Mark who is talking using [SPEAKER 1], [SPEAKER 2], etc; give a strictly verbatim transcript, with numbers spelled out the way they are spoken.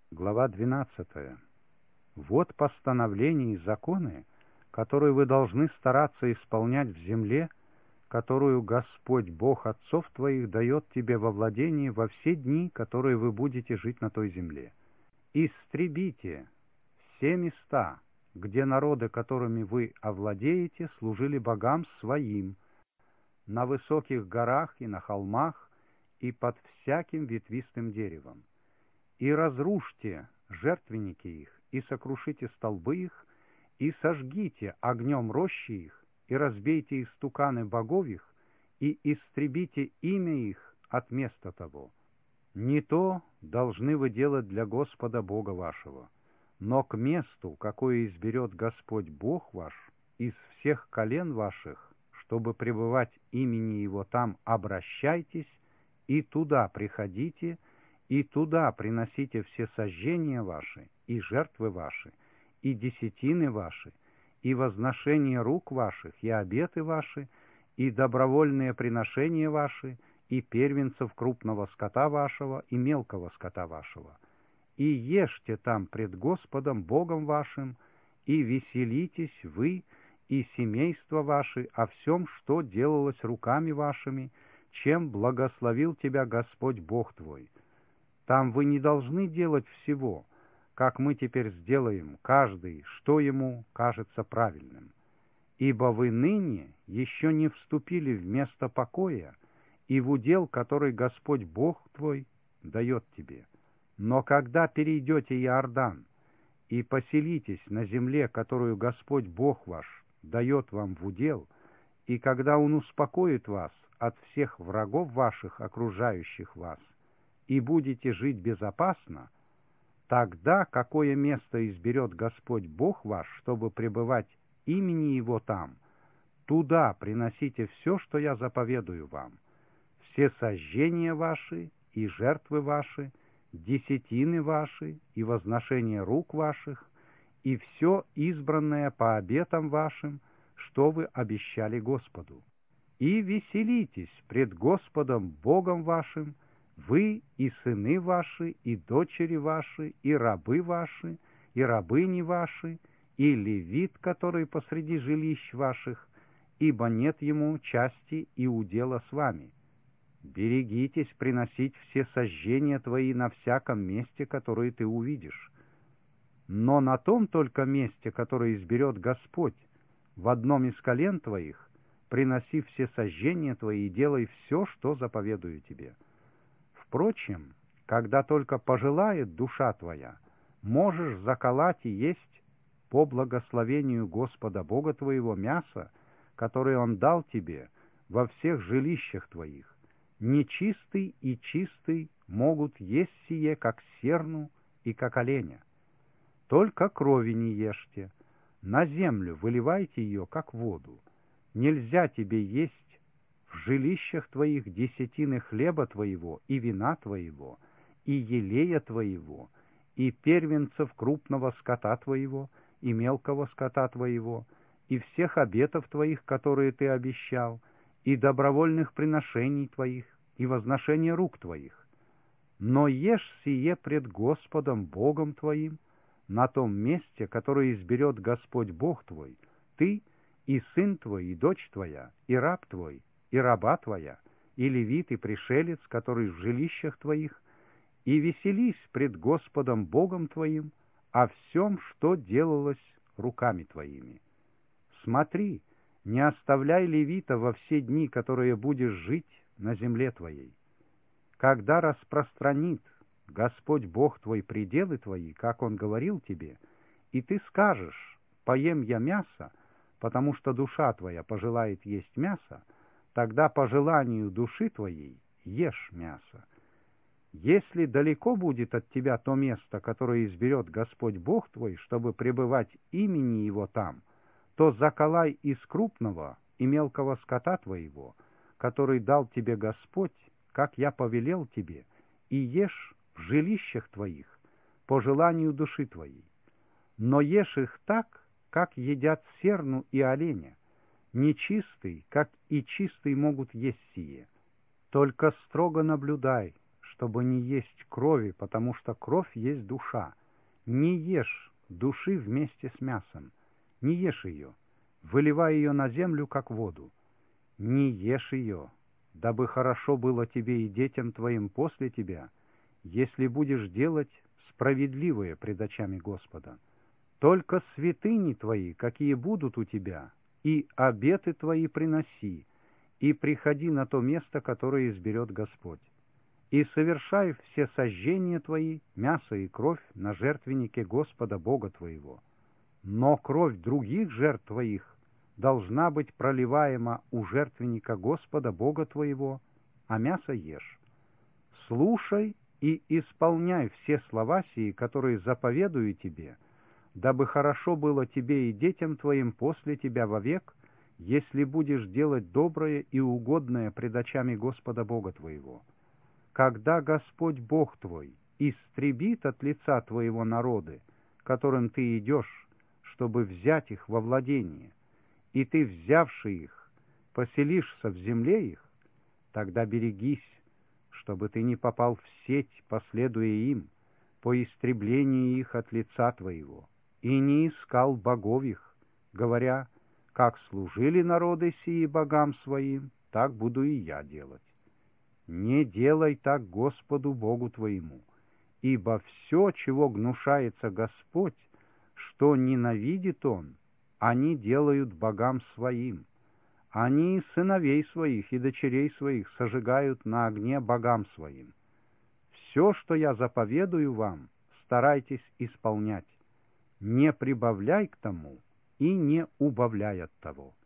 [SPEAKER 1] Глава двенадцатая. Вот постановления и законы, которые вы должны стараться исполнять в земле, которую Господь, Бог отцов твоих, дает тебе во владение во все дни, которые вы будете жить на той земле. Истребите все места, где народы, которыми вы овладеете, служили богам своим, на высоких горах и на холмах, и под всяким ветвистым деревом. И разрушьте жертвенники их, и сокрушите столбы их, и сожгите огнем рощи их, и разбейте истуканы богов их, и истребите имя их от места того. Не то должны вы делать для Господа Бога вашего, но к месту, какое изберет Господь Бог ваш из всех колен ваших, чтобы пребывать имени Его там, обращайтесь, и туда приходите, и туда приносите все сожжения ваши, и жертвы ваши, и десятины ваши, и возношения рук ваших, и обеты ваши, и добровольные приношения ваши, и первенцев крупного скота вашего, и мелкого скота вашего. И ешьте там пред Господом Богом вашим, и веселитесь вы, и семейство ваше о всем, что делалось руками вашими, чем благословил тебя Господь Бог твой. Там вы не должны делать всего, как мы теперь сделаем, каждый, что ему кажется правильным. Ибо вы ныне еще не вступили в место покоя и в удел, который Господь Бог твой дает тебе. Но когда перейдете Иордан и поселитесь на земле, которую Господь Бог ваш дает вам в удел, и когда Он успокоит вас от всех врагов ваших, окружающих вас, и будете жить безопасно, тогда какое место изберет Господь Бог ваш, чтобы пребывать имени Его там, туда приносите все, что я заповедую вам, все сожжения ваши и жертвы ваши, десятины ваши и возношения рук ваших, и все избранное по обетам вашим, что вы обещали Господу. И веселитесь пред Господом Богом вашим, вы и сыны ваши, и дочери ваши, и рабы ваши, и рабыни ваши, и левит, который посреди жилищ ваших, ибо нет ему части и удела с вами. Берегитесь приносить все сожжения твои на всяком месте, которое ты увидишь. Но на том только месте, которое изберет Господь, в одном из колен твоих, приноси все сожжения твои и делай все, что заповедую тебе. Впрочем, когда только пожелает душа твоя, можешь заколоть и есть по благословению Господа Бога твоего мясо, которое Он дал тебе во всех жилищах твоих. Нечистый и чистый могут есть сие, как серну и как оленя. Только крови не ешьте, на землю выливайте ее, как воду. Нельзя тебе есть в жилищах твоих десятины хлеба твоего, и вина твоего, и елея твоего, и первенцев крупного скота твоего, и мелкого скота твоего, и всех обетов твоих, которые ты обещал, и добровольных приношений твоих, и возношения рук твоих. Но ешь сие пред Господом Богом твоим на том месте, которое изберет Господь Бог твой, ты и сын твой, и дочь твоя, и раб твой, и раба твоя, и левит, и пришелец, который в жилищах твоих, и веселись пред Господом Богом твоим о всем, что делалось руками твоими. Смотри, не оставляй левита во все дни, которые будешь жить на земле твоей. Когда распространит Господь Бог твой пределы твои, как Он говорил тебе, и ты скажешь: «Поем я мясо», потому что душа твоя пожелает есть мясо, тогда по желанию души твоей ешь мясо. Если далеко будет от тебя то место, которое изберет Господь Бог твой, чтобы пребывать имени Его там, то заколай из крупного и мелкого скота твоего, который дал тебе Господь, как я повелел тебе, и ешь в жилищах твоих по желанию души твоей. Но ешь их так, как едят серну и оленя. Нечистый, как и чистый, могут есть сие. Только строго наблюдай, чтобы не есть крови, потому что кровь есть душа. Не ешь души вместе с мясом, не ешь ее, выливай ее на землю, как воду. Не ешь ее, дабы хорошо было тебе и детям твоим после тебя, если будешь делать справедливое пред очами Господа. Только святыни твои, какие будут у тебя, и обеты твои приноси, и приходи на то место, которое изберет Господь. И совершай все сожжения твои, мясо и кровь, на жертвеннике Господа Бога твоего. Но кровь других жертв твоих должна быть проливаема у жертвенника Господа Бога твоего, а мясо ешь. Слушай и исполняй все слова сии, которые заповедую тебе, дабы хорошо было тебе и детям твоим после тебя вовек, если будешь делать доброе и угодное пред очами Господа Бога твоего. Когда Господь Бог твой истребит от лица твоего народы, которым ты идешь, чтобы взять их во владение, и ты, взявши их, поселишься в земле их, тогда берегись, чтобы ты не попал в сеть, последуя им, по истреблению их от лица твоего, и не искал богов их, говоря, как служили народы сии богам своим, так буду и я делать. Не делай так Господу Богу твоему, ибо все, чего гнушается Господь, что ненавидит Он, они делают богам своим. Они сыновей своих и дочерей своих сожигают на огне богам своим. Все, что я заповедую вам, старайтесь исполнять. Не прибавляй к тому и не убавляй от того.